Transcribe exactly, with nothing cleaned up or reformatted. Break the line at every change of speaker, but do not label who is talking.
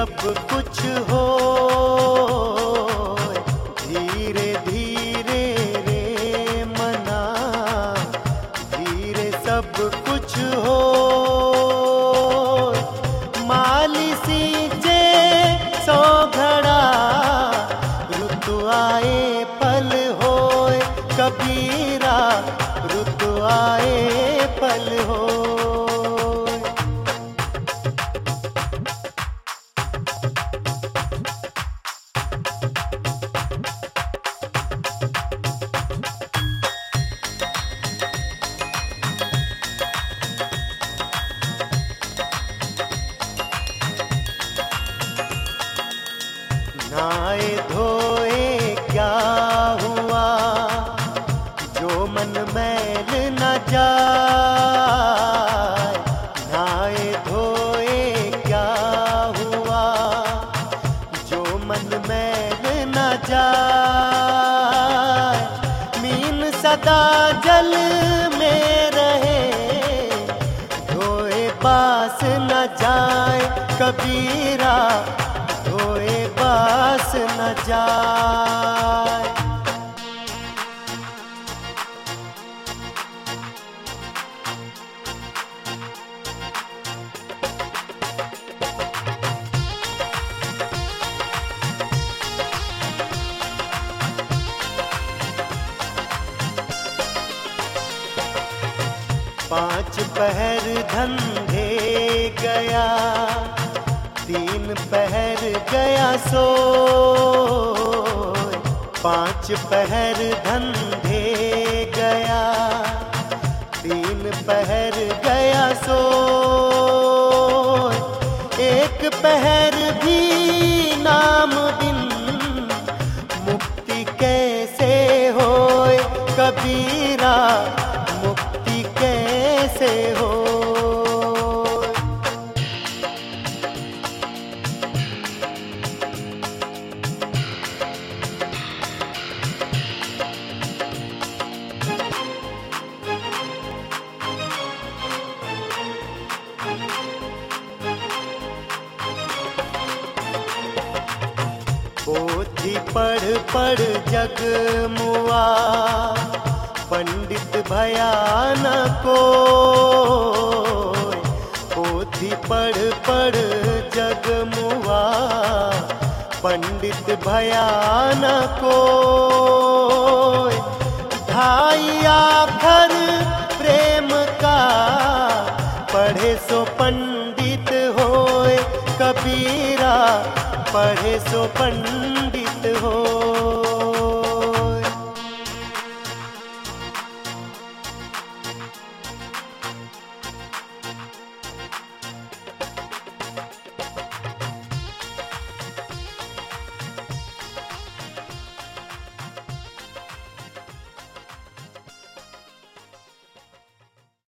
सब कुछ हो, धीरे धीरे रे मना, धीरे सब कुछ हो। माली सींचे सौ घड़ा, ऋतु आए पल होए कबीरा, ऋतु आए पल हो। नहाए धोए क्या हुआ, जो मन मैल न जाए। नहाए धोए क्या हुआ, जो मन मैल न जाए। मीन सदा जल में रहे, धोए पास न जाए कबीरा, धोए पास न जाए। पांच पहर धंधे गया, तीन पहर गया सो। पांच पहर धंधे गया, तीन पहर गया सो। एक पहर भी नाम बिन, मुक्ति कैसे होए कबीरा, मुक्ति कैसे हो। पोथी पढ़ पढ़ जग मुआ, पंडित भया न कोय। पोथी पढ़ पढ़ जग मुआ, पंडित भया न कोय। ढाई आखर प्रेम का, पढ़े सो पंडित होए कबीरा, पढ़े सो पंडित